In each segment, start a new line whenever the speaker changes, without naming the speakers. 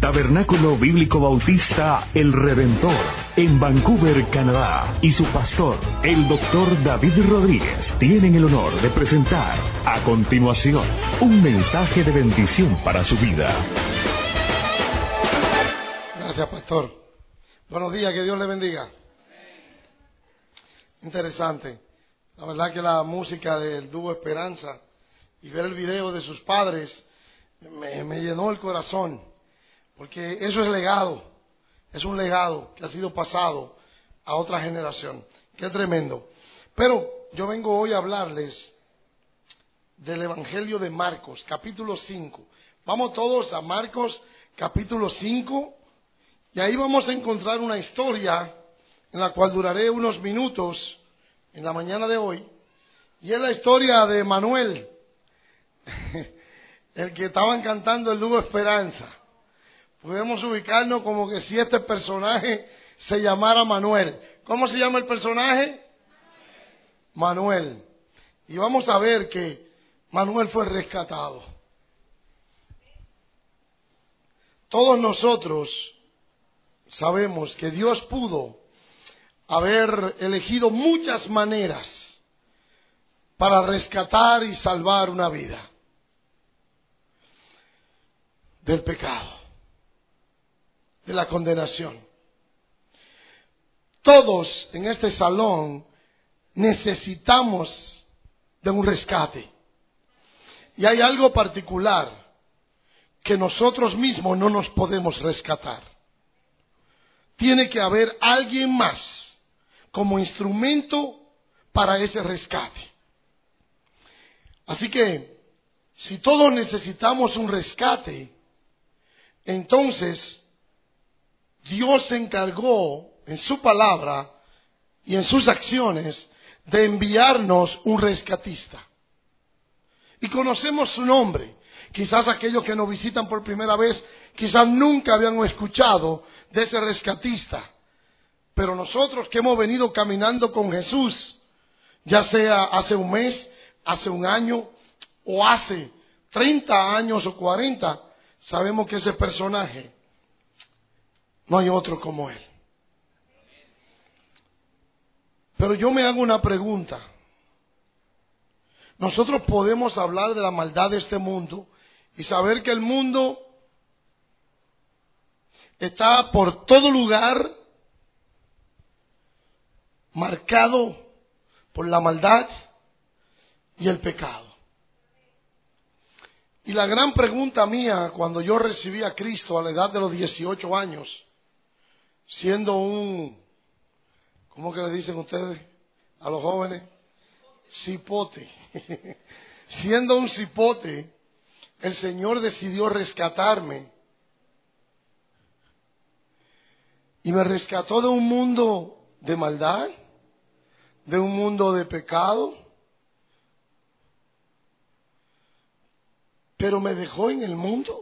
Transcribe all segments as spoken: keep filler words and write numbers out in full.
Tabernáculo Bíblico Bautista El Redentor, en Vancouver, Canadá, y su pastor, el doctor David Rodríguez, tienen el honor de presentar a continuación un mensaje de bendición para su vida.
Gracias, pastor. Buenos días, que Dios le bendiga. Interesante. La verdad que la música del dúo Esperanza y ver el video de sus padres me, me llenó el corazón, porque eso es legado, es un legado que ha sido pasado a otra generación. Qué tremendo. Pero yo vengo hoy a hablarles del Evangelio de Marcos, capítulo cinco. Vamos todos a Marcos, capítulo cinco, y ahí vamos a encontrar una historia en la cual duraré unos minutos en la mañana de hoy, y es la historia de Manuel, el que estaban cantando el dúo Esperanza. Podemos ubicarnos como que si este personaje se llamara Manuel. ¿Cómo se llama el personaje? Manuel. Y vamos a ver que Manuel fue rescatado. Todos nosotros sabemos que Dios pudo haber elegido muchas maneras para rescatar y salvar una vida del pecado, de la condenación. Todos en este salón necesitamos de un rescate. Y hay algo particular que nosotros mismos no nos podemos rescatar. Tiene que haber alguien más como instrumento para ese rescate. Así que, si todos necesitamos un rescate, entonces Dios se encargó en su palabra y en sus acciones de enviarnos un rescatista. Y conocemos su nombre. Quizás aquellos que nos visitan por primera vez, quizás nunca habían escuchado de ese rescatista. Pero nosotros que hemos venido caminando con Jesús, ya sea hace un mes, hace un año o hace treinta años o cuarenta, sabemos que ese personaje no hay otro como él. Pero yo me hago una pregunta. Nosotros podemos hablar de la maldad de este mundo y saber que el mundo está por todo lugar marcado por la maldad y el pecado. Y la gran pregunta mía cuando yo recibí a Cristo a la edad de los dieciocho años, siendo un, ¿cómo que le dicen ustedes a los jóvenes? Cipote. Siendo un cipote, el Señor decidió rescatarme. Y me rescató de un mundo de maldad, de un mundo de pecado, pero me dejó en el mundo.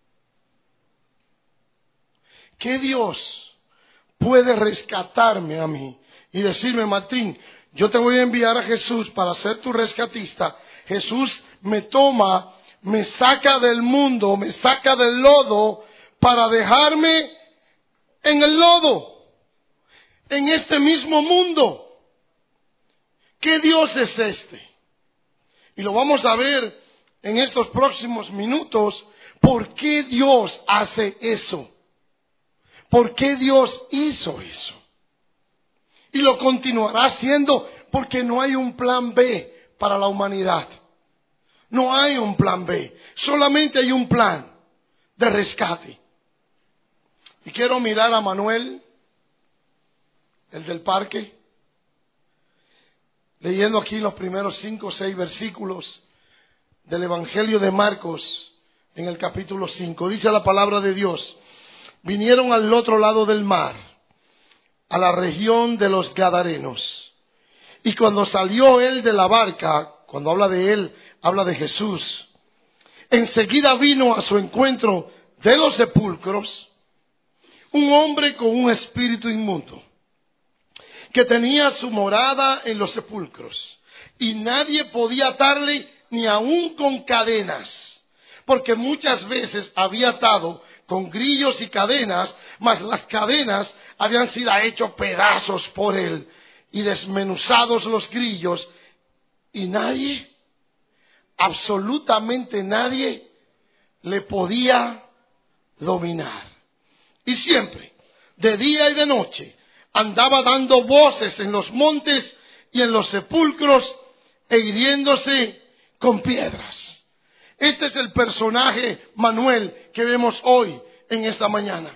¿Qué Dios puede rescatarme a mí y decirme, Martín, yo te voy a enviar a Jesús para ser tu rescatista? Jesús me toma, me saca del mundo, me saca del lodo para dejarme en el lodo, en este mismo mundo. ¿Qué Dios es este? Y lo vamos a ver en estos próximos minutos. ¿Por qué Dios hace eso? ¿Por qué Dios hizo eso? Y lo continuará haciendo porque no hay un plan B para la humanidad. No hay un plan B. Solamente hay un plan de rescate. Y quiero mirar a Manuel, el del parque, leyendo aquí los primeros cinco o seis versículos del Evangelio de Marcos en el capítulo cinco. Dice la palabra de Dios: vinieron al otro lado del mar, a la región de los Gadarenos. Y cuando salió él de la barca, cuando habla de él, habla de Jesús, enseguida vino a su encuentro de los sepulcros un hombre con un espíritu inmundo, que tenía su morada en los sepulcros, y nadie podía atarle ni aun con cadenas, porque muchas veces había atado con grillos y cadenas, mas las cadenas habían sido hechas pedazos por él y desmenuzados los grillos, y nadie, absolutamente nadie, le podía dominar. Y siempre, de día y de noche, andaba dando voces en los montes y en los sepulcros e hiriéndose con piedras. Este es el personaje Manuel que vemos hoy en esta mañana.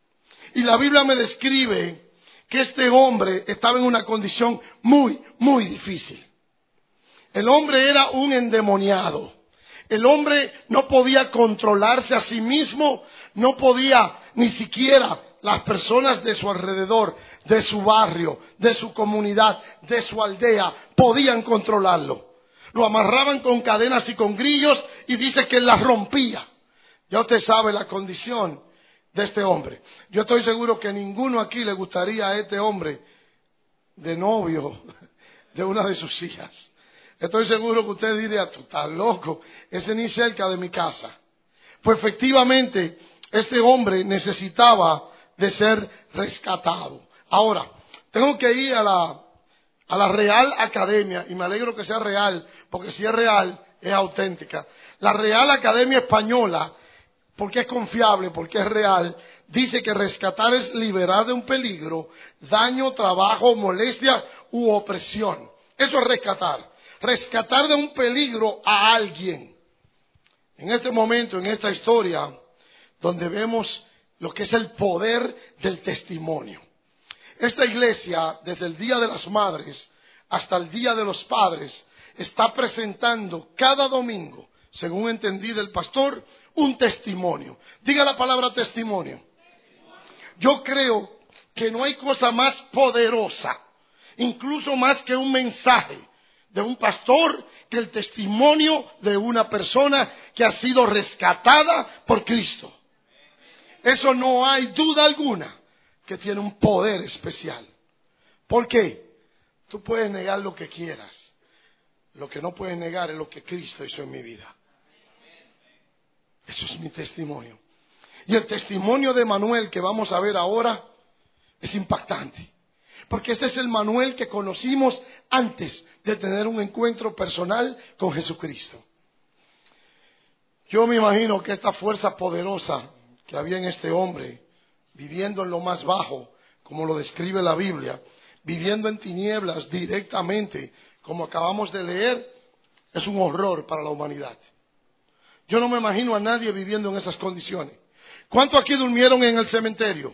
Y la Biblia me describe que este hombre estaba en una condición muy, muy difícil. El hombre era un endemoniado. El hombre no podía controlarse a sí mismo, no podía ni siquiera las personas de su alrededor, de su barrio, de su comunidad, de su aldea, podían controlarlo. Lo amarraban con cadenas y con grillos y dice que las rompía. Ya usted sabe la condición de este hombre. Yo estoy seguro que ninguno aquí le gustaría a este hombre de novio de una de sus hijas. Estoy seguro que usted diría, tú estás loco, ese ni cerca de mi casa. Pues efectivamente, este hombre necesitaba de ser rescatado. Ahora, tengo que ir a la, a la Real Academia, y me alegro que sea real, porque si es real, es auténtica. La Real Academia Española, porque es confiable, porque es real, dice que rescatar es liberar de un peligro, daño, trabajo, molestia u opresión. Eso es rescatar. Rescatar de un peligro a alguien. En este momento, en esta historia, donde vemos lo que es el poder del testimonio. Esta iglesia, desde el Día de las Madres hasta el Día de los Padres, está presentando cada domingo, según entendí del pastor, un testimonio. Diga la palabra testimonio. Yo creo que no hay cosa más poderosa, incluso más que un mensaje de un pastor, que el testimonio de una persona que ha sido rescatada por Cristo. Eso no hay duda alguna que tiene un poder especial. ¿Por qué? Tú puedes negar lo que quieras. Lo que no puedes negar es lo que Cristo hizo en mi vida. Eso es mi testimonio. Y el testimonio de Manuel que vamos a ver ahora es impactante. Porque este es el Manuel que conocimos antes de tener un encuentro personal con Jesucristo. Yo me imagino que esta fuerza poderosa que había en este hombre, viviendo en lo más bajo, como lo describe la Biblia, viviendo en tinieblas directamente, como acabamos de leer, es un horror para la humanidad. Yo no me imagino a nadie viviendo en esas condiciones. ¿Cuántos aquí durmieron en el cementerio?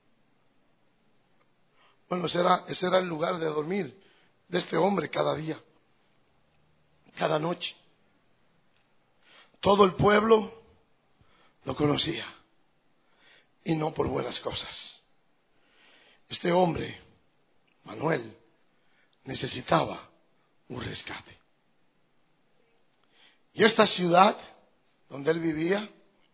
Bueno, ese era, ese era el lugar de dormir de este hombre cada día, cada noche. Todo el pueblo lo conocía, y no por buenas cosas. Este hombre, Manuel, necesitaba un rescate. Y esta ciudad donde él vivía,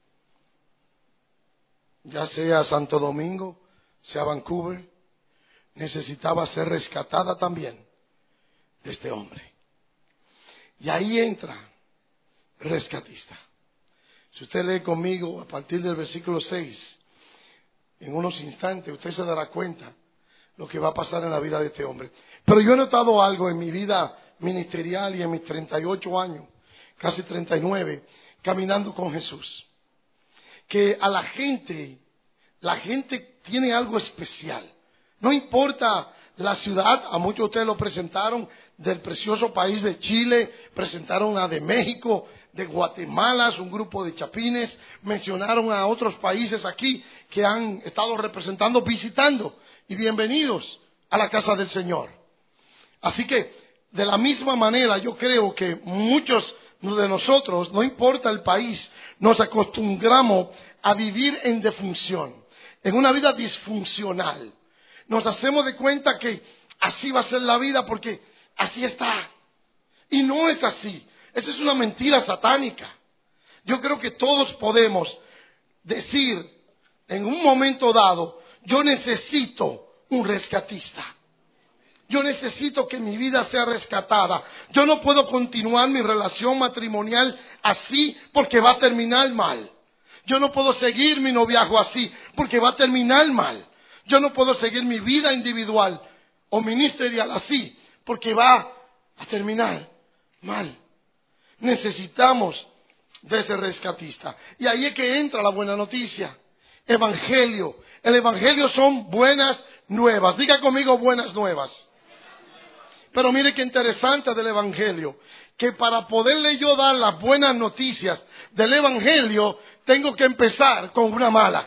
ya sea Santo Domingo, sea Vancouver, necesitaba ser rescatada también de este hombre. Y ahí entra el rescatista. Si usted lee conmigo a partir del versículo seis, en unos instantes usted se dará cuenta lo que va a pasar en la vida de este hombre. Pero yo he notado algo en mi vida ministerial y en mis treinta y ocho años, casi treinta y nueve, caminando con Jesús. Que a la gente, la gente tiene algo especial. No importa la ciudad, a muchos de ustedes lo presentaron del precioso país de Chile, presentaron a de México, de Guatemala, un grupo de chapines, mencionaron a otros países aquí que han estado representando, visitando, y bienvenidos a la casa del Señor. Así que, de la misma manera, yo creo que muchos de nosotros, no importa el país, nos acostumbramos a vivir en defunción, en una vida disfuncional. Nos hacemos de cuenta que así va a ser la vida porque así está. Y no es así. Esa es una mentira satánica. Yo creo que todos podemos decir en un momento dado, yo necesito un rescatista. Yo necesito que mi vida sea rescatada. Yo no puedo continuar mi relación matrimonial así porque va a terminar mal. Yo no puedo seguir mi noviazgo así, porque va a terminar mal. Yo no puedo seguir mi vida individual o ministerial así, porque va a terminar mal. Necesitamos de ese rescatista. Y ahí es que entra la buena noticia. Evangelio. El evangelio son buenas nuevas. Diga conmigo, buenas nuevas. Pero mire qué interesante del evangelio, que para poderle yo dar las buenas noticias del evangelio, tengo que empezar con una mala.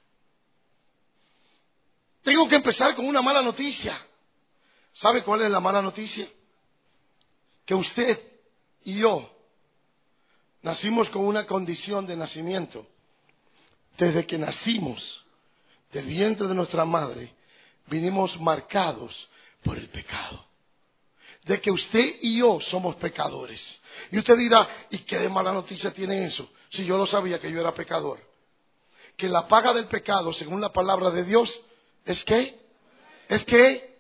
Tengo que empezar con una mala noticia. ¿Sabe cuál es la mala noticia? Que usted y yo nacimos con una condición de nacimiento. Desde que nacimos del vientre de nuestra madre, vinimos marcados por el pecado. De que usted y yo somos pecadores. Y usted dirá, ¿y qué de mala noticia tiene eso? Si yo lo sabía que yo era pecador. Que la paga del pecado, según la palabra de Dios, ¿es qué? ¿Es qué?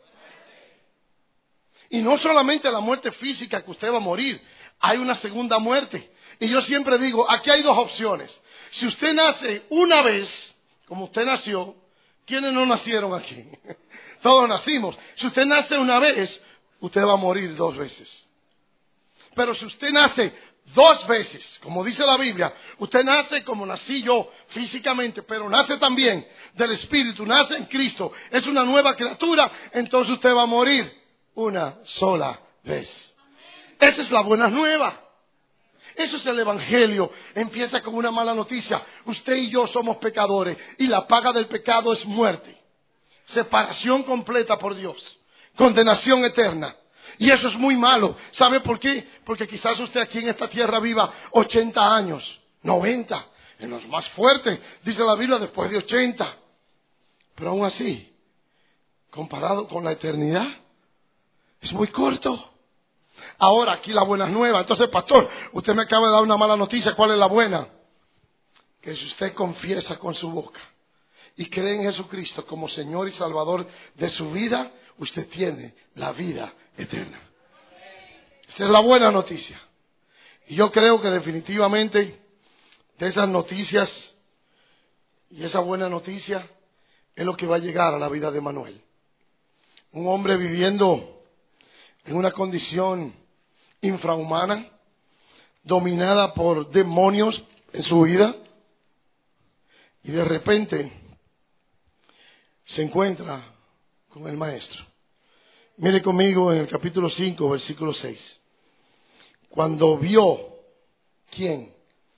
Y no solamente la muerte física que usted va a morir, hay una segunda muerte. Y yo siempre digo, aquí hay dos opciones. Si usted nace una vez, como usted nació, ¿quiénes no nacieron aquí? Todos nacimos. Si usted nace una vez, usted va a morir dos veces. Pero si usted nace dos veces, como dice la Biblia, usted nace como nací yo físicamente, pero nace también del Espíritu, nace en Cristo, es una nueva criatura, entonces usted va a morir una sola vez. Esa es la buena nueva. Eso es el evangelio. Empieza con una mala noticia. Usted y yo somos pecadores y la paga del pecado es muerte. Separación completa por Dios. Condenación eterna. Y eso es muy malo. ¿Sabe por qué? Porque quizás usted aquí en esta tierra viva ochenta años, noventa, en los más fuertes, dice la Biblia, después de ochenta. Pero aún así, comparado con la eternidad, es muy corto. Ahora aquí la buena nueva. Entonces, pastor, usted me acaba de dar una mala noticia. ¿Cuál es la buena? Que si usted confiesa con su boca y cree en Jesucristo como Señor y Salvador de su vida, usted tiene la vida eterna. Esa es la buena noticia. Y yo creo que definitivamente de esas noticias y esa buena noticia es lo que va a llegar a la vida de Manuel. Un hombre viviendo en una condición infrahumana, dominada por demonios en su vida, y de repente se encuentra con el maestro. Mire conmigo en el capítulo cinco, versículo seis. Cuando vio, ¿quién?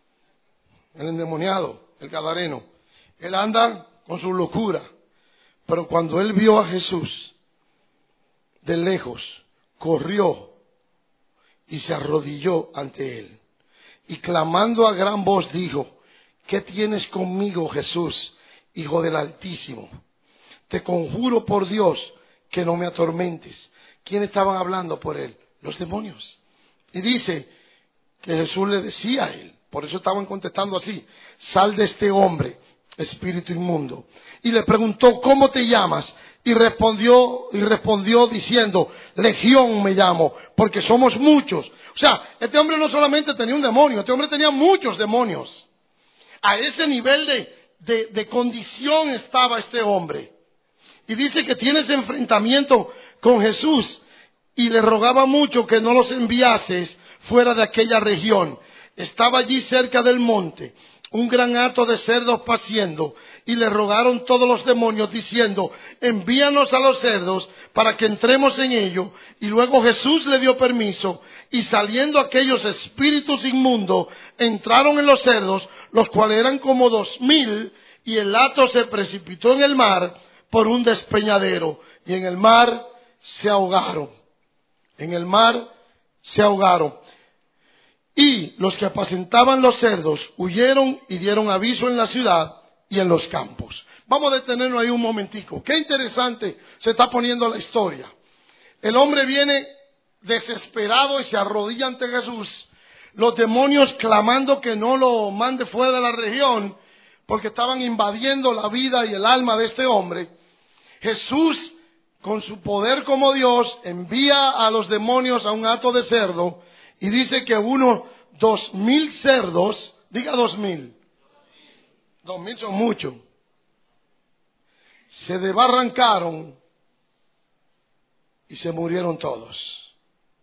El endemoniado, el gadareno. Él anda con su locura, pero cuando él vio a Jesús de lejos, corrió y se arrodilló ante él. Y clamando a gran voz dijo, ¿qué tienes conmigo, Jesús, Hijo del Altísimo? Te conjuro por Dios que no me atormentes. ¿Quién estaban hablando por él? Los demonios. Y dice que Jesús le decía a él, por eso estaban contestando así, sal de este hombre, espíritu inmundo. Y le preguntó, ¿cómo te llamas? Y respondió, y respondió diciendo, Legión me llamo, porque somos muchos. O sea, este hombre no solamente tenía un demonio, este hombre tenía muchos demonios. A ese nivel de, de, de condición estaba este hombre. Y dice que tiene ese enfrentamiento con Jesús y le rogaba mucho que no los enviases fuera de aquella región. Estaba allí cerca del monte un gran hato de cerdos paciendo, y le rogaron todos los demonios diciendo, envíanos a los cerdos para que entremos en ellos. Y luego Jesús le dio permiso, y saliendo aquellos espíritus inmundos, entraron en los cerdos, los cuales eran como dos mil, y el hato se precipitó en el mar por un despeñadero, y en el mar se ahogaron. En el mar se ahogaron. Y los que apacentaban los cerdos huyeron y dieron aviso en la ciudad y en los campos. Vamos a detenernos ahí un momentico. Qué interesante se está poniendo la historia. El hombre viene desesperado y se arrodilla ante Jesús. Los demonios clamando que no lo mande fuera de la región porque estaban invadiendo la vida y el alma de este hombre. Jesús, con su poder como Dios, envía a los demonios a un hato de cerdo. Y dice que unos dos mil cerdos, diga dos mil, Dos mil son muchos. Se desbarrancaron y se murieron todos.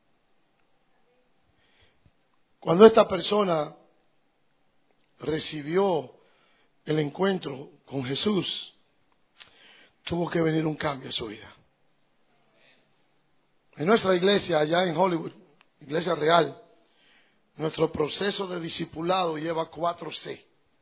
Cuando esta persona recibió el encuentro con Jesús, tuvo que venir un cambio en su vida. En nuestra iglesia, allá en Hollywood, iglesia real, nuestro proceso de discipulado lleva cuatro C.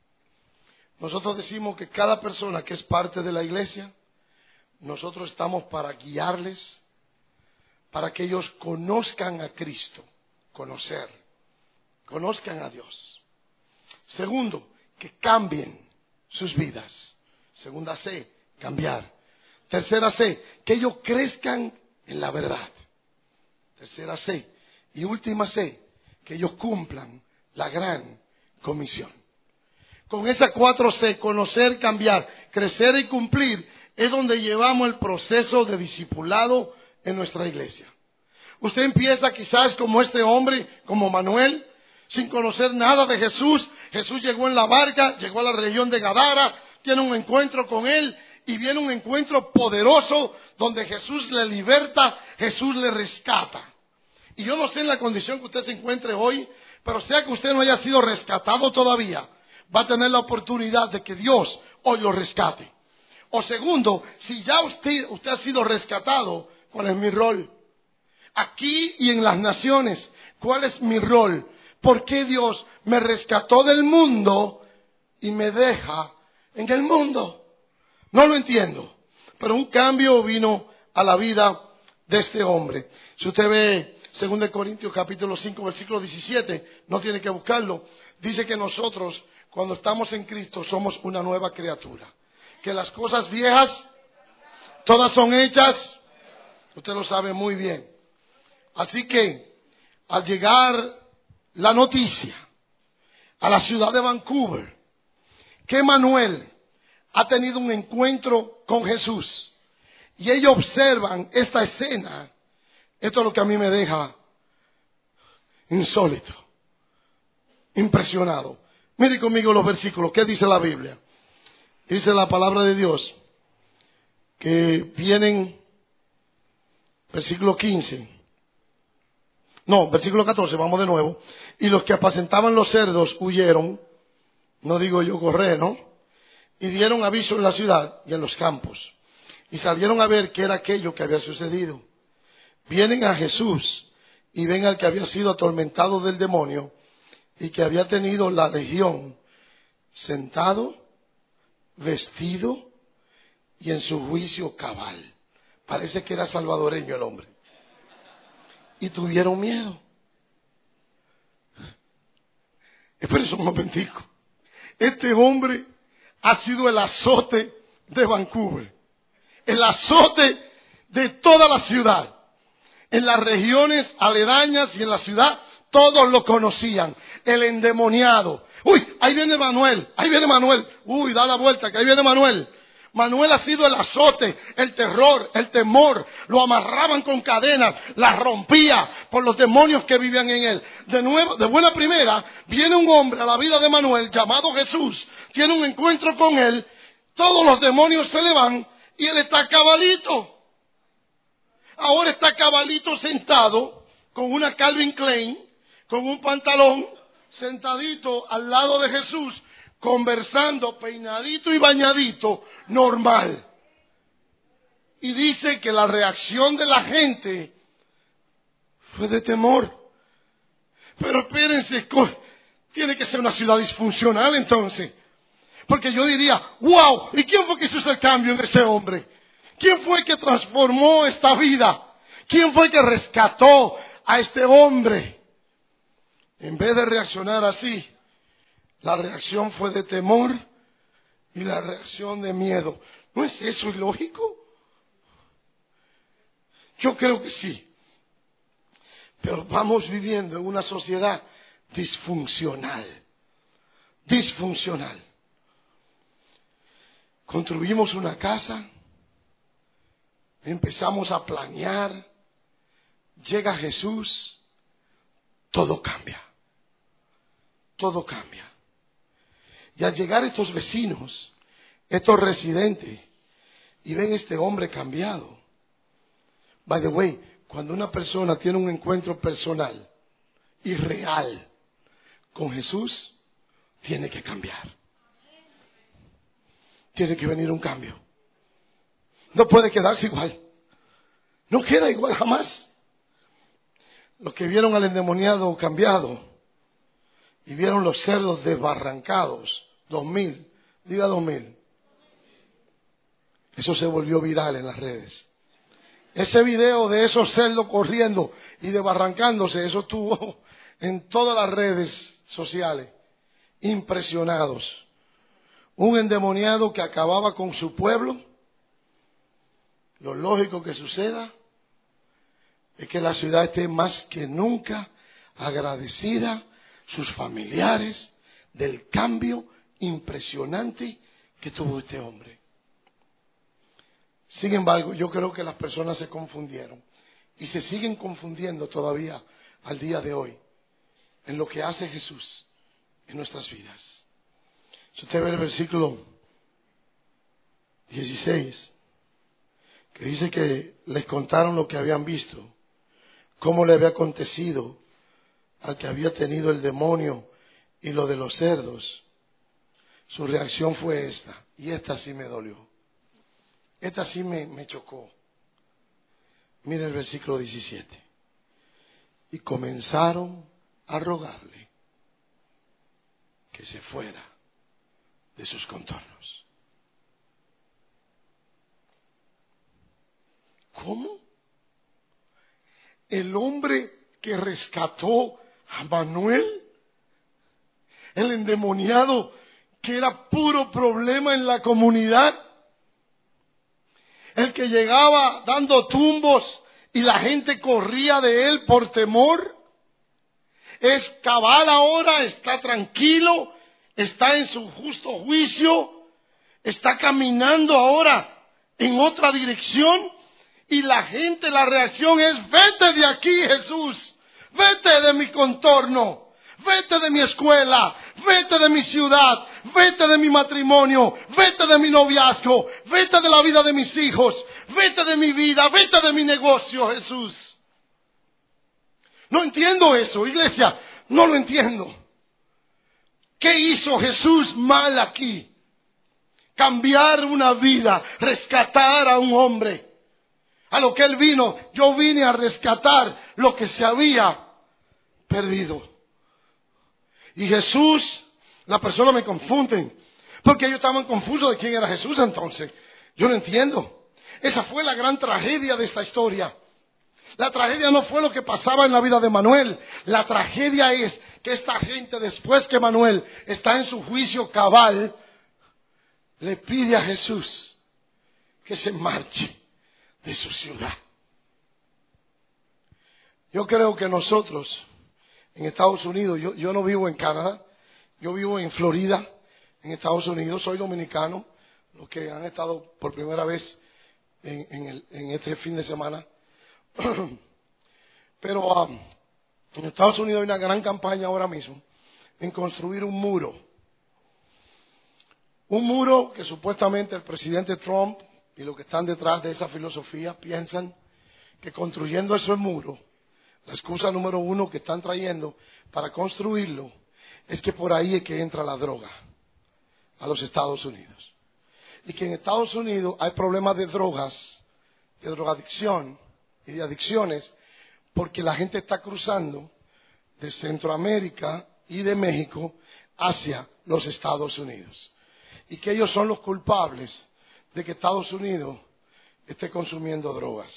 Nosotros decimos que cada persona que es parte de la iglesia, nosotros estamos para guiarles, para que ellos conozcan a Cristo, conocer, conozcan a Dios. Segundo, que cambien sus vidas. Segunda C, cambiar. Tercera C, que ellos crezcan en la verdad. Tercera C. Y última C, que ellos cumplan la gran comisión. Con esas cuatro C, conocer, cambiar, crecer y cumplir, es donde llevamos el proceso de discipulado en nuestra iglesia. Usted empieza quizás como este hombre, como Manuel, sin conocer nada de Jesús. Jesús llegó en la barca, llegó a la región de Gadara, tiene un encuentro con él y viene un encuentro poderoso donde Jesús le liberta, Jesús le rescata. Y yo no sé en la condición que usted se encuentre hoy, pero sea que usted no haya sido rescatado todavía, va a tener la oportunidad de que Dios hoy lo rescate. O segundo, si ya usted, usted ha sido rescatado, ¿cuál es mi rol? Aquí y en las naciones, ¿cuál es mi rol? ¿Por qué Dios me rescató del mundo y me deja en el mundo? No lo entiendo, pero un cambio vino a la vida de este hombre. Si usted ve Segunda de Corintios capítulo cinco, versículo diecisiete, no tiene que buscarlo, dice que nosotros cuando estamos en Cristo somos una nueva criatura. Que las cosas viejas, todas son hechas, usted lo sabe muy bien. Así que, al llegar la noticia a la ciudad de Vancouver, que Manuel ha tenido un encuentro con Jesús, y ellos observan esta escena, esto es lo que a mí me deja insólito, impresionado. Mire conmigo los versículos, ¿qué dice la Biblia? Dice la palabra de Dios que vienen, versículo quince, no, versículo catorce, vamos de nuevo. Y los que apacentaban los cerdos huyeron, no digo yo correr, ¿no? Y dieron aviso en la ciudad y en los campos. Y salieron a ver qué era aquello que había sucedido. Vienen a Jesús y ven al que había sido atormentado del demonio y que había tenido la legión sentado, vestido y en su juicio cabal. Parece que era salvadoreño el hombre. Y tuvieron miedo. Espérense un momentico. Este hombre ha sido el azote de Vancouver. El azote de toda la ciudad. En las regiones aledañas y en la ciudad todos lo conocían. El endemoniado. Uy, ahí viene Manuel, ahí viene Manuel. Uy, da la vuelta, que ahí viene Manuel. Manuel ha sido el azote, el terror, el temor. Lo amarraban con cadenas, las rompía por los demonios que vivían en él. De nuevo, de buena primera, viene un hombre a la vida de Manuel llamado Jesús. Tiene un encuentro con él. Todos los demonios se le van y él está cabalito. Ahora está cabalito sentado con una Calvin Klein, con un pantalón, sentadito al lado de Jesús, conversando, peinadito y bañadito, normal. Y dice que la reacción de la gente fue de temor. Pero espérense, tiene que ser una ciudad disfuncional entonces. Porque yo diría, wow, ¿y quién fue que hizo ese cambio en ese hombre? ¿Quién fue que transformó esta vida? ¿Quién fue que rescató a este hombre? En vez de reaccionar así, la reacción fue de temor y la reacción de miedo. ¿No es eso ilógico? Yo creo que sí. Pero vamos viviendo en una sociedad disfuncional. Disfuncional. Construimos una casa, empezamos a planear, llega Jesús, todo cambia. Todo cambia. Y al llegar estos vecinos, estos residentes, y ven este hombre cambiado. By the way, cuando una persona tiene un encuentro personal y real con Jesús, tiene que cambiar. Tiene que venir un cambio. No puede quedarse igual. No queda igual jamás. Los que vieron al endemoniado cambiado y vieron los cerdos desbarrancados, dos mil, diga dos mil. Eso se volvió viral en las redes. Ese video de esos cerdos corriendo y desbarrancándose, eso estuvo en todas las redes sociales. Impresionados. Un endemoniado que acababa con su pueblo. Lo lógico que suceda es que la ciudad esté más que nunca agradecida, sus familiares, del cambio impresionante que tuvo este hombre. Sin embargo, yo creo que las personas se confundieron y se siguen confundiendo todavía al día de hoy en lo que hace Jesús en nuestras vidas. Si usted ve el versículo dieciséis, que dice que les contaron lo que habían visto, cómo le había acontecido al que había tenido el demonio y lo de los cerdos. Su reacción fue esta, y esta sí me dolió. Esta sí me, me chocó. Mira el versículo diecisiete. Y comenzaron a rogarle que se fuera de sus contornos. ¿Cómo? El hombre que rescató a Manuel, el endemoniado que era puro problema en la comunidad, el que llegaba dando tumbos y la gente corría de él por temor, es cabal ahora, está tranquilo, está en su justo juicio, está caminando ahora en otra dirección. Y la gente, la reacción es: vete de aquí, Jesús, vete de mi contorno, vete de mi escuela, vete de mi ciudad, vete de mi matrimonio, vete de mi noviazgo, vete de la vida de mis hijos, vete de mi vida, vete de mi negocio, Jesús. No entiendo eso, iglesia, no lo entiendo. ¿Qué hizo Jesús mal aquí? Cambiar una vida, rescatar a un hombre. A lo que él vino, yo vine a rescatar lo que se había perdido. Y Jesús, las personas me confunden, porque ellos estaban confusos de quién era Jesús entonces. Yo no entiendo. Esa fue la gran tragedia de esta historia. La tragedia no fue lo que pasaba en la vida de Manuel. La tragedia es que esta gente, después que Manuel está en su juicio cabal, le pide a Jesús que se marche de su ciudad. Yo creo que nosotros en Estados Unidos, yo, yo no vivo en Canadá, yo vivo en Florida, en Estados Unidos, soy dominicano, los que han estado por primera vez en, en, el, en este fin de semana. Pero um, en Estados Unidos hay una gran campaña ahora mismo en construir un muro. Un muro que supuestamente el presidente Trump y los que están detrás de esa filosofía piensan que construyendo ese muro, la excusa número uno que están trayendo para construirlo es que por ahí es que entra la droga a los Estados Unidos. Y que en Estados Unidos hay problemas de drogas, de drogadicción y de adicciones, porque la gente está cruzando de Centroamérica y de México hacia los Estados Unidos. Y que ellos son los culpables de que Estados Unidos esté consumiendo drogas.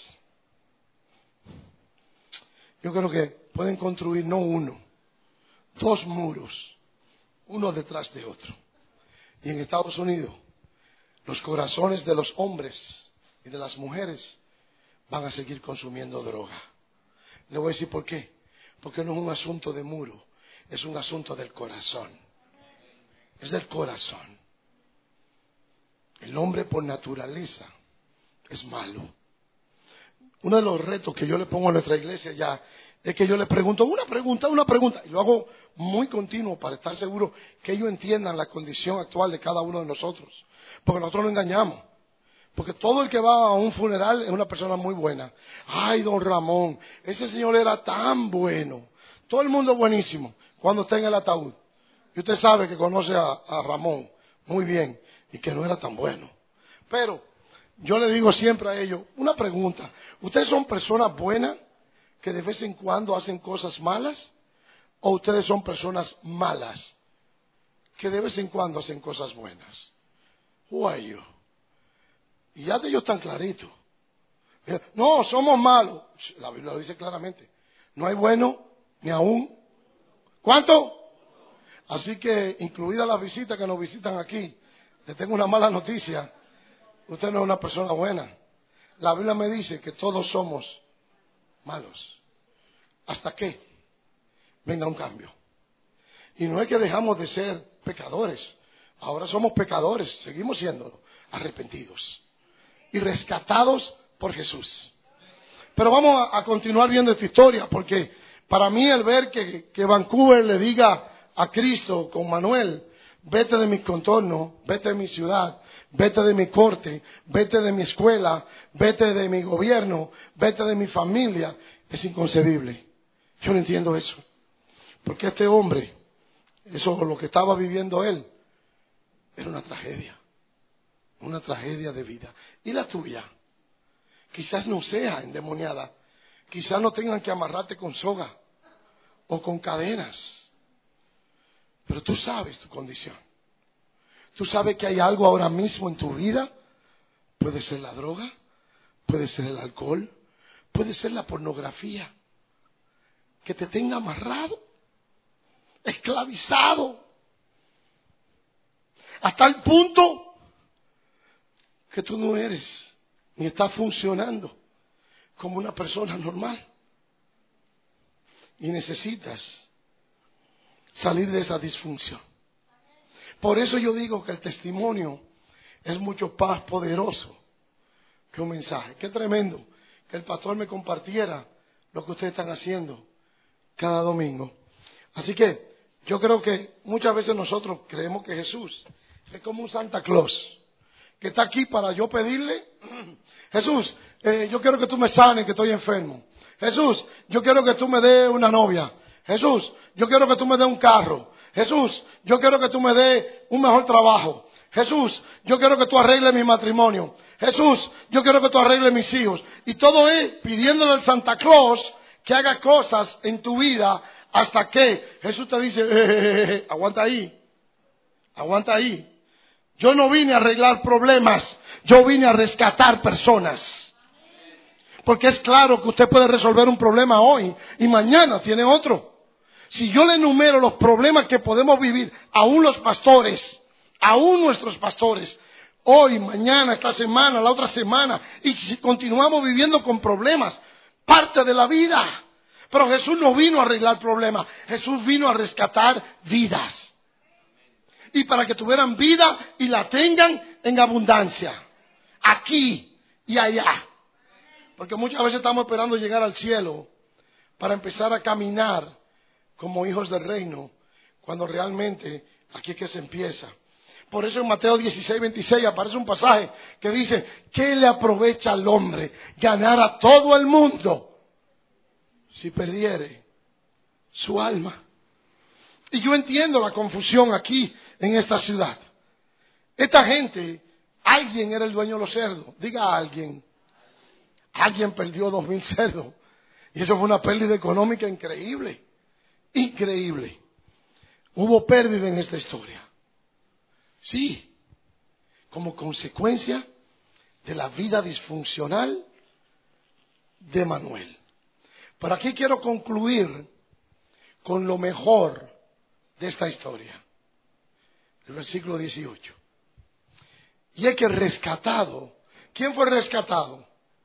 Yo creo que pueden construir no uno, dos muros, uno detrás de otro. Y en Estados Unidos, los corazones de los hombres y de las mujeres van a seguir consumiendo droga. Le voy a decir por qué. Porque no es un asunto de muro, es un asunto del corazón. Es del corazón. El hombre por naturaleza es malo. Uno de los retos que yo le pongo a nuestra iglesia ya es que yo le pregunto una pregunta, una pregunta, y lo hago muy continuo para estar seguro que ellos entiendan la condición actual de cada uno de nosotros. Porque nosotros no engañamos. Porque todo el que va a un funeral es una persona muy buena. Ay, don Ramón, ese señor era tan bueno. Todo el mundo buenísimo cuando está en el ataúd. Y usted sabe que conoce a, a Ramón muy bien y que no era tan bueno. Pero yo le digo siempre a ellos, una pregunta. ¿Ustedes son personas buenas que de vez en cuando hacen cosas malas? ¿O ustedes son personas malas que de vez en cuando hacen cosas buenas? Who are you? Y ya de ellos están claritos. No, somos malos. La Biblia lo dice claramente. No hay bueno ni aún. ¿Cuánto? Así que, incluida las visitas que nos visitan aquí, les tengo una mala noticia. Usted no es una persona buena. La Biblia me dice que todos somos malos. ¿Hasta qué? Venga un cambio. Y no es que dejamos de ser pecadores. Ahora somos pecadores, seguimos siéndolo, arrepentidos y rescatados por Jesús. Pero vamos a, a continuar viendo esta historia, porque para mí el ver que, que Vancouver le diga a Cristo con Manuel, vete de mi contorno, vete de mi ciudad, vete de mi corte, vete de mi escuela, vete de mi gobierno, vete de mi familia, es inconcebible. Yo no entiendo eso. Porque este hombre, eso lo que estaba viviendo él, era una tragedia. Una tragedia de vida. ¿Y la tuya? Quizás no sea endemoniada. Quizás no tengan que amarrarte con soga o con cadenas. Pero tú sabes tu condición. Tú sabes que hay algo ahora mismo en tu vida. Puede ser la droga, puede ser el alcohol, puede ser la pornografía, que te tenga amarrado, esclavizado, hasta el punto que tú no eres ni estás funcionando como una persona normal. Y necesitas salir de esa disfunción. Por eso yo digo que el testimonio es mucho más poderoso que un mensaje. Qué tremendo que el pastor me compartiera lo que ustedes están haciendo cada domingo. Así que yo creo que muchas veces nosotros creemos que Jesús es como un Santa Claus que está aquí para yo pedirle, Jesús, eh, yo quiero que tú me sanes, que estoy enfermo. Jesús, yo quiero que tú me des una novia. Jesús, yo quiero que tú me des un carro. Jesús, yo quiero que tú me des un mejor trabajo. Jesús, yo quiero que tú arregles mi matrimonio. Jesús, yo quiero que tú arregles mis hijos. Y todo es pidiéndole al Santa Claus que haga cosas en tu vida hasta que Jesús te dice, eh, eh, eh, aguanta ahí, aguanta ahí. Yo no vine a arreglar problemas, yo vine a rescatar personas. Porque es claro que usted puede resolver un problema hoy y mañana tiene otro. Si yo le enumero los problemas que podemos vivir, aún los pastores, aún nuestros pastores, hoy, mañana, esta semana, la otra semana, y si continuamos viviendo con problemas, parte de la vida. Pero Jesús no vino a arreglar problemas, Jesús vino a rescatar vidas. Y para que tuvieran vida y la tengan en abundancia, aquí y allá. Porque muchas veces estamos esperando llegar al cielo para empezar a caminar como hijos del reino, cuando realmente aquí es que se empieza. Por eso en Mateo dieciséis, veintiséis aparece un pasaje que dice, ¿qué le aprovecha al hombre ganar a todo el mundo si perdiere su alma? Y yo entiendo la confusión aquí en esta ciudad. Esta gente, alguien era el dueño de los cerdos. Diga a alguien. Alguien perdió dos mil cerdos. Y eso fue una pérdida económica increíble. Increíble. Hubo pérdida en esta historia. Sí. Como consecuencia de la vida disfuncional de Manuel. Pero aquí quiero concluir con lo mejor de esta historia. El versículo dieciocho. Y es que rescatado. ¿Quién fue rescatado?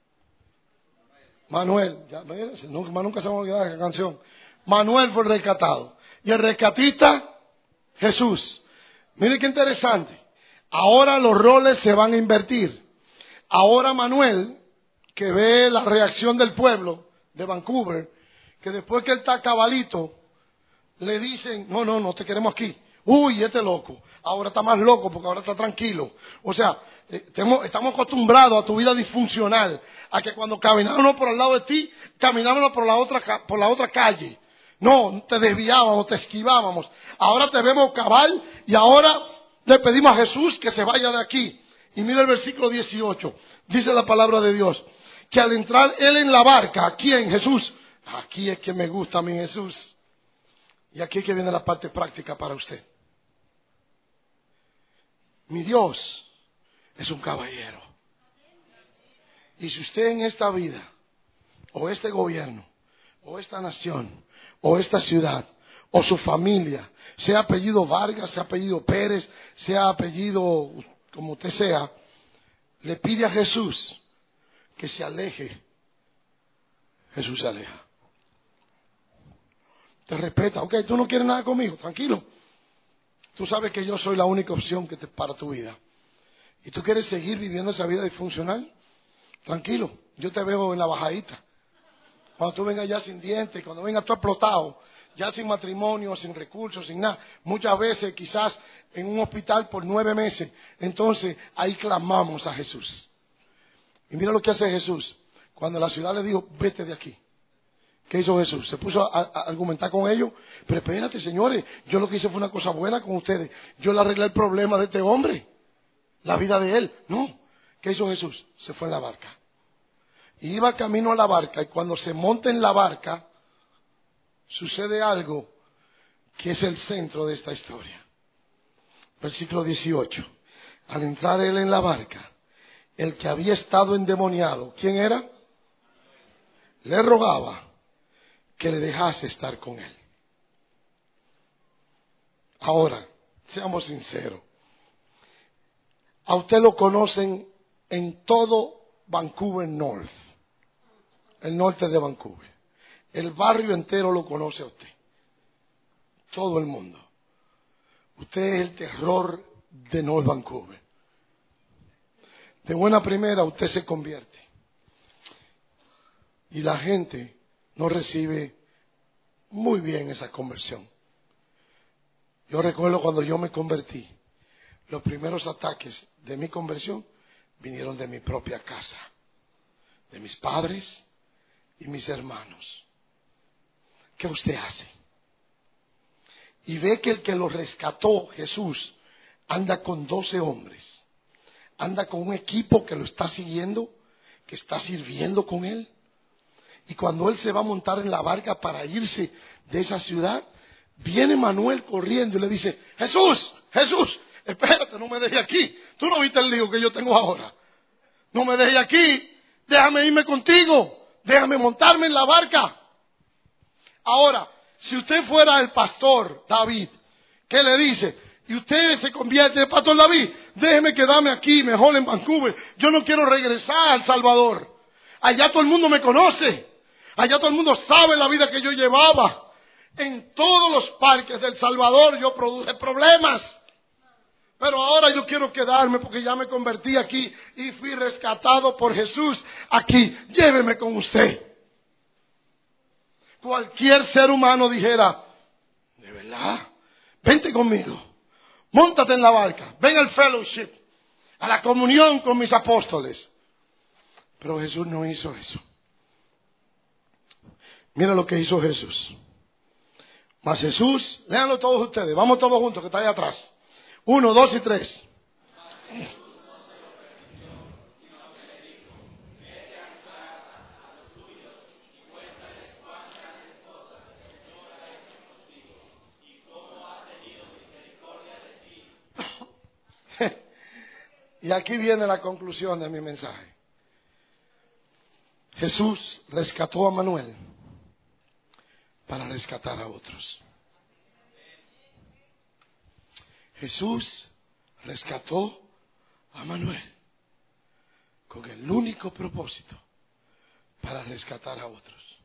Manuel. Ya, nunca, nunca se me olvidó esa canción. Manuel fue rescatado. Y el rescatista, Jesús. Mire qué interesante. Ahora los roles se van a invertir. Ahora Manuel que ve la reacción del pueblo de Vancouver, que después que él está cabalito, le dicen, no, no, no te queremos aquí. Uy, este loco, ahora está más loco porque ahora está tranquilo. O sea, eh, temo, estamos acostumbrados a tu vida disfuncional, a que cuando caminábamos por al lado de ti, caminábamos por la otra, por la otra calle. No, te desviábamos, te esquivábamos. Ahora te vemos cabal y ahora le pedimos a Jesús que se vaya de aquí. Y mira el versículo dieciocho, dice la palabra de Dios, que al entrar él en la barca, ¿a quién? Jesús. Aquí es que me gusta a mí Jesús. Y aquí es que viene la parte práctica para usted. Mi Dios es un caballero. Y si usted en esta vida, o este gobierno, o esta nación, o esta ciudad, o su familia, sea apellido Vargas, sea apellido Pérez, sea apellido como usted sea, le pide a Jesús que se aleje, Jesús se aleja. Te respeta. Ok, tú no quieres nada conmigo, tranquilo. Tú sabes que yo soy la única opción que te, para tu vida. ¿Y tú quieres seguir viviendo esa vida disfuncional? Tranquilo, yo te veo en la bajadita. Cuando tú vengas ya sin dientes, cuando vengas tú explotado, ya sin matrimonio, sin recursos, sin nada. Muchas veces quizás en un hospital por nueve meses. Entonces ahí clamamos a Jesús. Y mira lo que hace Jesús. Cuando la ciudad le dijo, vete de aquí. ¿Qué hizo Jesús? Se puso a, a argumentar con ellos. Pero espérate, señores, yo lo que hice fue una cosa buena con ustedes. Yo le arreglé el problema de este hombre. La vida de él. No. ¿Qué hizo Jesús? Se fue en la barca. Y iba camino a la barca. Y cuando se monta en la barca, sucede algo que es el centro de esta historia. Versículo dieciocho. Al entrar él en la barca, el que había estado endemoniado, ¿quién era? Le rogaba que le dejase estar con él. Ahora, seamos sinceros. A usted lo conocen en todo Vancouver North, el norte de Vancouver. El barrio entero lo conoce a usted. Todo el mundo. Usted es el terror de North Vancouver. De buena primera usted se convierte. Y la gente no recibe muy bien esa conversión. Yo recuerdo cuando yo me convertí, los primeros ataques de mi conversión vinieron de mi propia casa, de mis padres y mis hermanos. ¿Qué usted hace? Y ve que el que lo rescató, Jesús, anda con doce hombres, anda con un equipo que lo está siguiendo, que está sirviendo con él. Y cuando él se va a montar en la barca para irse de esa ciudad, viene Manuel corriendo y le dice, Jesús, Jesús, espérate, no me dejes aquí. Tú no viste el lío que yo tengo ahora. No me dejes aquí, déjame irme contigo, déjame montarme en la barca. Ahora, si usted fuera el pastor David, ¿qué le dice? Y usted se convierte en pastor David, déjeme quedarme aquí, mejor en Vancouver. Yo no quiero regresar a El Salvador. Allá todo el mundo me conoce. Allá todo el mundo sabe la vida que yo llevaba. En todos los parques de El Salvador yo produje problemas. Pero ahora yo quiero quedarme porque ya me convertí aquí y fui rescatado por Jesús aquí. Lléveme con usted. Cualquier ser humano dijera, ¿de verdad? Vente conmigo. Móntate en la barca. Ven al fellowship, a la comunión con mis apóstoles. Pero Jesús no hizo eso. Mira lo que hizo Jesús. Mas Jesús, léanlo todos ustedes. Vamos todos juntos, que está ahí atrás. Uno, dos y tres. Y aquí viene la conclusión de mi mensaje. Jesús rescató a Manuel para rescatar a otros. Jesús rescató a Manuel con el único propósito para rescatar a otros.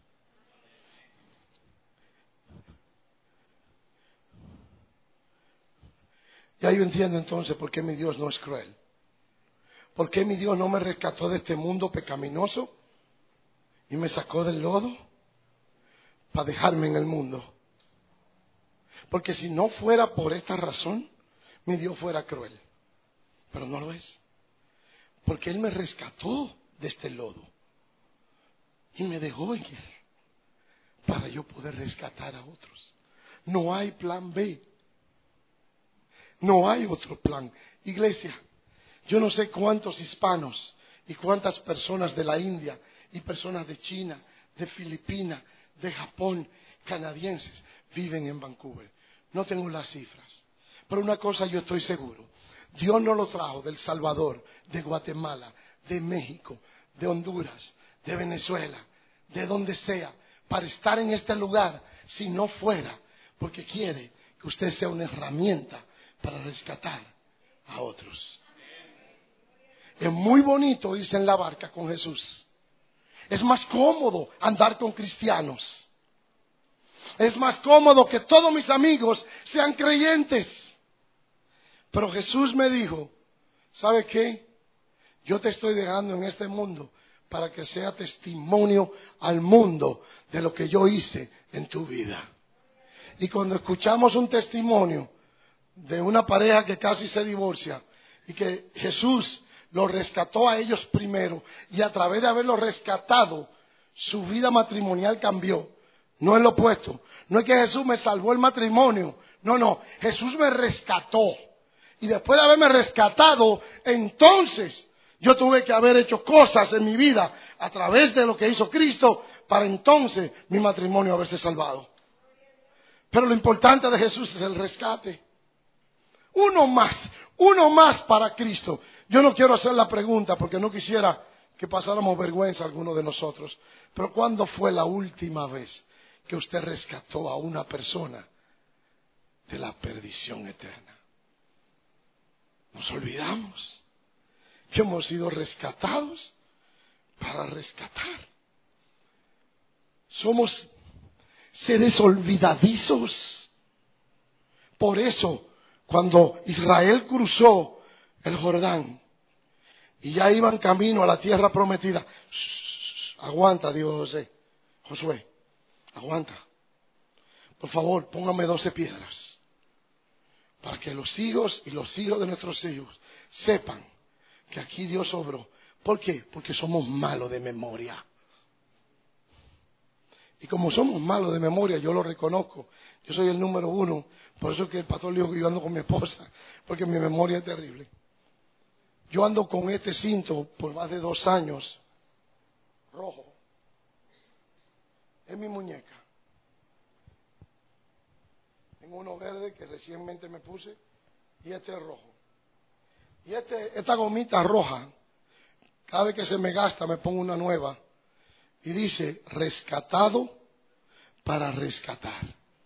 Ya yo entiendo entonces por qué mi Dios no es cruel. ¿Por qué mi Dios no me rescató de este mundo pecaminoso y me sacó del lodo para dejarme en el mundo. Porque si no fuera por esta razón, mi Dios fuera cruel. Pero no lo es. Porque Él me rescató de este lodo y me dejó en Él para yo poder rescatar a otros. No hay plan B. No hay otro plan. Iglesia, yo no sé cuántos hispanos y cuántas personas de la India y personas de China, de Filipinas, de Japón, canadienses, viven en Vancouver. No tengo las cifras. Pero una cosa yo estoy seguro. Dios no lo trajo del Salvador, de Guatemala, de México, de Honduras, de Venezuela, de donde sea, para estar en este lugar, si no fuera porque quiere que usted sea una herramienta para rescatar a otros. Es muy bonito irse en la barca con Jesús. Es más cómodo andar con cristianos. Es más cómodo que todos mis amigos sean creyentes. Pero Jesús me dijo, ¿sabe qué? Yo te estoy dejando en este mundo para que sea testimonio al mundo de lo que yo hice en tu vida. Y cuando escuchamos un testimonio de una pareja que casi se divorcia y que Jesús los rescató a ellos primero y a través de haberlos rescatado su vida matrimonial cambió. No es lo opuesto. No es que Jesús me salvó el matrimonio. No, no. Jesús me rescató. Y después de haberme rescatado, entonces yo tuve que haber hecho cosas en mi vida a través de lo que hizo Cristo para entonces mi matrimonio haberse salvado. Pero lo importante de Jesús es el rescate. Uno más, uno más para Cristo. Yo no quiero hacer la pregunta porque no quisiera que pasáramos vergüenza alguno de nosotros. Pero ¿cuándo fue la última vez que usted rescató a una persona de la perdición eterna? Nos olvidamos que hemos sido rescatados para rescatar. Somos seres olvidadizos. Por eso, cuando Israel cruzó el Jordán y ya iban camino a la tierra prometida, shh, aguanta, dijo José, Josué, aguanta. Por favor, póngame doce piedras para que los hijos y los hijos de nuestros hijos sepan que aquí Dios obró. ¿Por qué? Porque somos malos de memoria. Y como somos malos de memoria, yo lo reconozco. Yo soy el número uno. Por eso es que el pastor dijo que yo ando con mi esposa, porque mi memoria es terrible. Yo ando con este cinto por más de dos años, rojo. Es mi muñeca. Tengo uno verde que recientemente me puse y este es rojo. Y este, esta gomita roja, cada vez que se me gasta me pongo una nueva. Y dice, rescatado para rescatar.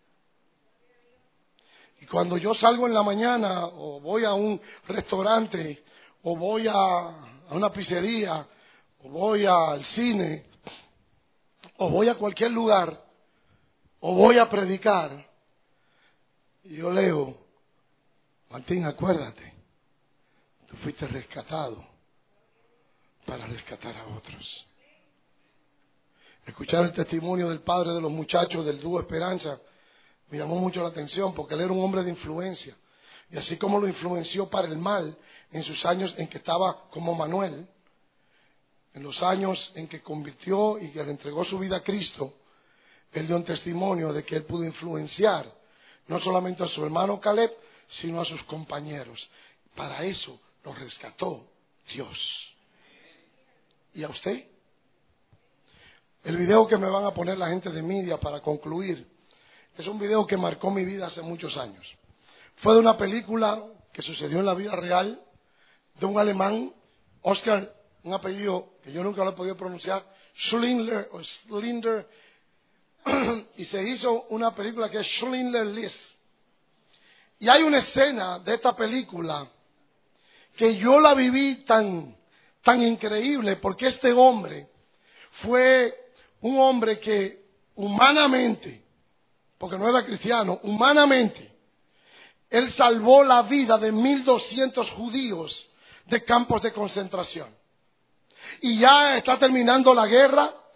Y cuando yo salgo en la mañana, o voy a un restaurante, o voy a, a una pizzería, o voy al cine, o voy a cualquier lugar, o voy a predicar, y yo leo, Martín, acuérdate, tú fuiste rescatado para rescatar a otros. Escuchar el testimonio del padre de los muchachos del dúo Esperanza me llamó mucho la atención porque él era un hombre de influencia. Y así como lo influenció para el mal en sus años en que estaba como Manuel, en los años en que convirtió y que le entregó su vida a Cristo, él dio un testimonio de que él pudo influenciar no solamente a su hermano Caleb, sino a sus compañeros. Para eso lo rescató Dios. ¿Y a usted? El video que me van a poner la gente de media para concluir es un video que marcó mi vida hace muchos años. Fue de una película que sucedió en la vida real de un alemán, Oscar, un apellido que yo nunca lo he podido pronunciar, Schindler o Schindler, y se hizo una película que es Schindler List. Y hay una escena de esta película que yo la viví tan, tan increíble porque este hombre fue un hombre que humanamente, porque no era cristiano, humanamente, él salvó la vida de mil doscientos judíos de campos de concentración. Y ya está terminando la guerra,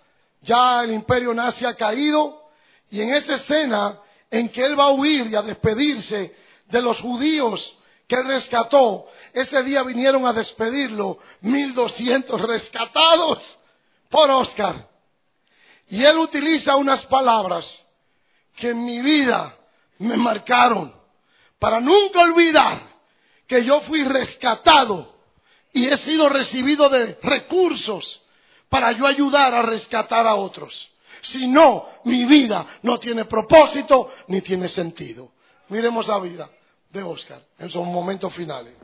Ya el imperio nazi ha caído, y en esa escena en que él va a huir y a despedirse de los judíos que él rescató, ese día vinieron a despedirlo mil doscientos rescatados por Oscar. Y él utiliza unas palabras que en mi vida me marcaron para nunca olvidar que yo fui rescatado y he sido recibido de recursos para yo ayudar a rescatar a otros. Si no, mi vida no tiene propósito ni tiene sentido. Miremos la vida de Oscar en sus momentos finales.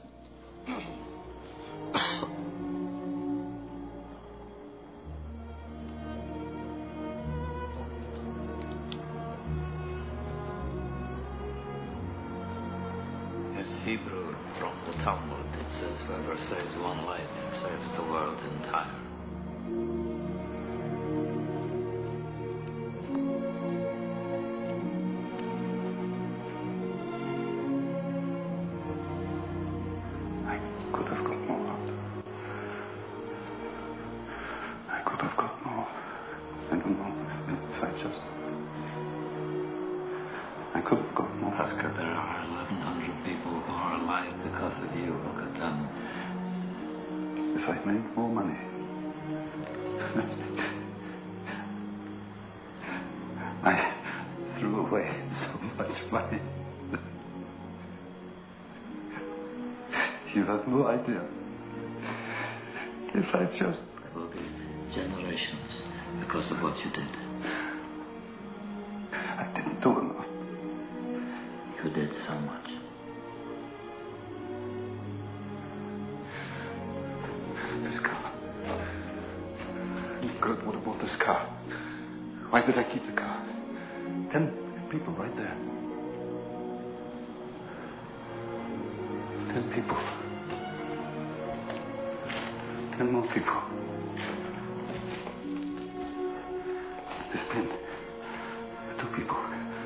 It's Hebrew from the Talmud. It says, whoever saves one life saves the world entire.
I could have got more. I could have got more. I don't know if I just... I could have got more.
Oscar, there are eleven hundred people who are alive because of you. Look at them.
If I'd made more money. I threw away so much money. You have no idea. If I just...
There will be generations because of what you did.
I didn't do enough.
You did so much.
This car. God would have bought this car. Why did I keep the car? Ten people right there. Ten people. Ten more people. This pen. Two people.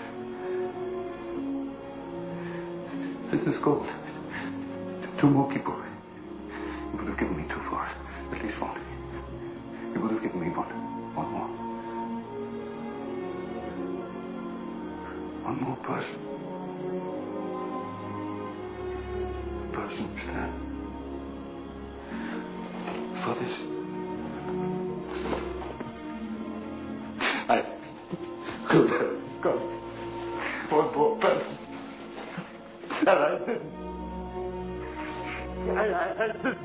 This is gold. Two more people. You would have given me two for it. At least one. You would have given me one. One more. One more person. Person stand. For this. I could have got one more person. And I didn't. I, I, I didn't.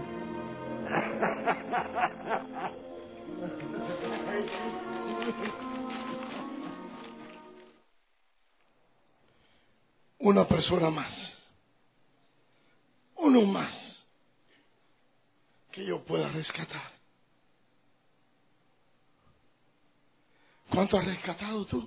Una persona más. Uno más que yo pueda rescatar. ¿Cuánto has rescatado tú?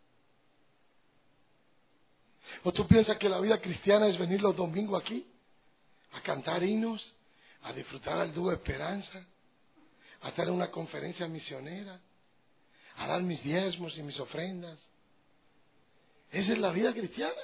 ¿O tú piensas que la vida cristiana es venir los domingos aquí a cantar himnos, a disfrutar al dúo Esperanza, a estar en una conferencia misionera, a dar mis diezmos y mis ofrendas? ¿Esa es la vida cristiana?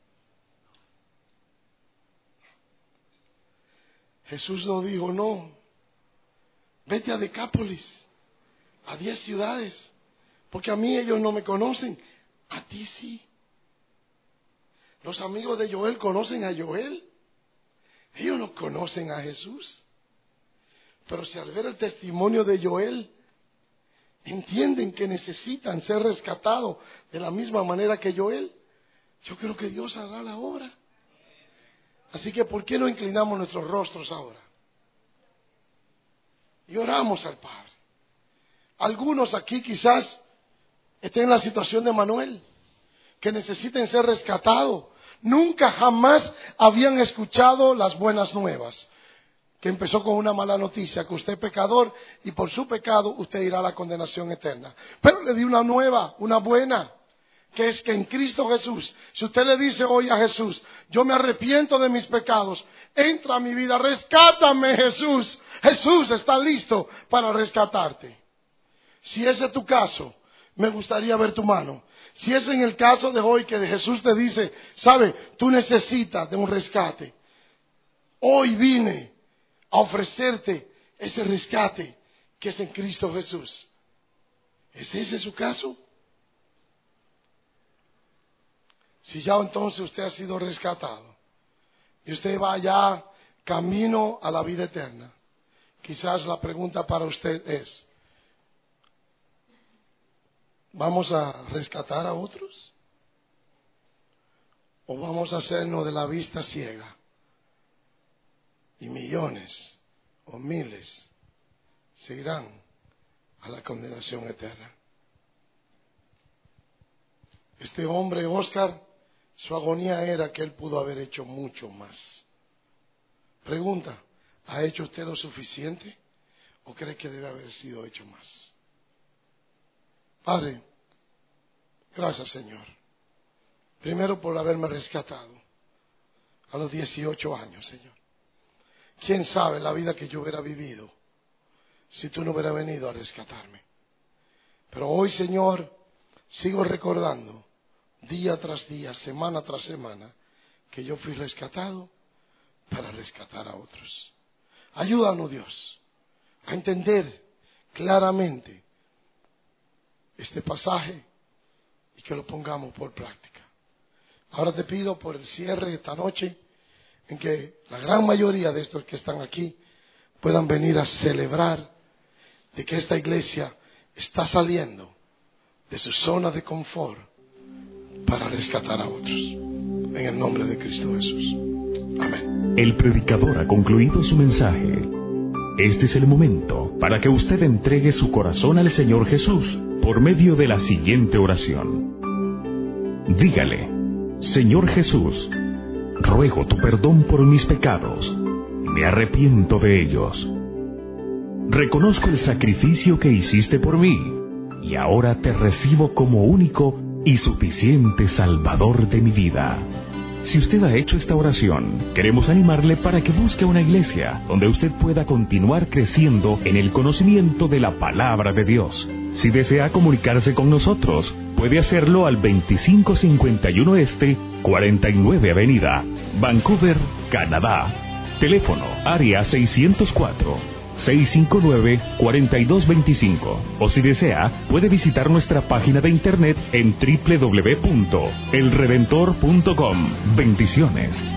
Jesús nos dijo, no, vete a Decápolis, a diez ciudades, porque a mí ellos no me conocen, a ti sí. Los amigos de Joel conocen a Joel, ellos no conocen a Jesús. Pero si al ver el testimonio de Joel, entienden que necesitan ser rescatados de la misma manera que Joel, yo creo que Dios hará la obra. Así que, ¿por qué no inclinamos nuestros rostros ahora? Y oramos al Padre. Algunos aquí quizás estén en la situación de Manuel, que necesiten ser rescatados. Nunca jamás habían escuchado las buenas nuevas, que empezó con una mala noticia, que usted es pecador y por su pecado usted irá a la condenación eterna. Pero le di una nueva, una buena, que es que en Cristo Jesús, si usted le dice hoy a Jesús, yo me arrepiento de mis pecados, entra a mi vida, rescátame Jesús. Jesús está listo para rescatarte. Si ese es tu caso, me gustaría ver tu mano. Si es en el caso de hoy que Jesús te dice, sabe, tú necesitas de un rescate. Hoy vine a ofrecerte ese rescate que es en Cristo Jesús. ¿Es ese su caso? Si ya entonces usted ha sido rescatado y usted va ya camino a la vida eterna, quizás la pregunta para usted es, ¿vamos a rescatar a otros? ¿O vamos a hacernos de la vista ciega? Y millones o miles se irán a la condenación eterna. Este hombre, Oscar, su agonía era que él pudo haber hecho mucho más. Pregunta, ¿ha hecho usted lo suficiente o cree que debe haber sido hecho más? Padre, gracias, Señor. Primero por haberme rescatado a los dieciocho años, Señor. ¿Quién sabe la vida que yo hubiera vivido si tú no hubieras venido a rescatarme? Pero hoy, Señor, sigo recordando día tras día, semana tras semana, que yo fui rescatado para rescatar a otros. Ayúdanos, Dios, a entender claramente este pasaje y que lo pongamos por práctica. Ahora te pido por el cierre de esta noche, en que la gran mayoría de estos que están aquí puedan venir a celebrar de que esta iglesia está saliendo de su zona de confort para rescatar a otros. En el nombre de Cristo Jesús. Amén.
El predicador ha concluido su mensaje. Este es el momento para que usted entregue su corazón al Señor Jesús por medio de la siguiente oración. Dígale: Señor Jesús, ruego tu perdón por mis pecados. Me arrepiento de ellos. Reconozco el sacrificio que hiciste por mí y ahora te recibo como único y suficiente Salvador de mi vida. Si usted ha hecho esta oración, queremos animarle para que busque una iglesia donde usted pueda continuar creciendo en el conocimiento de la palabra de Dios. Si desea comunicarse con nosotros, puede hacerlo al veinticinco cincuenta y uno Este, cuarenta y nueve Avenida, Vancouver, Canadá. Teléfono área seiscientos cuatro, seiscientos cincuenta y nueve, cuarenta y dos veinticinco. O si desea, puede visitar nuestra página de internet en doble u doble u doble u punto el redentor punto com. Bendiciones.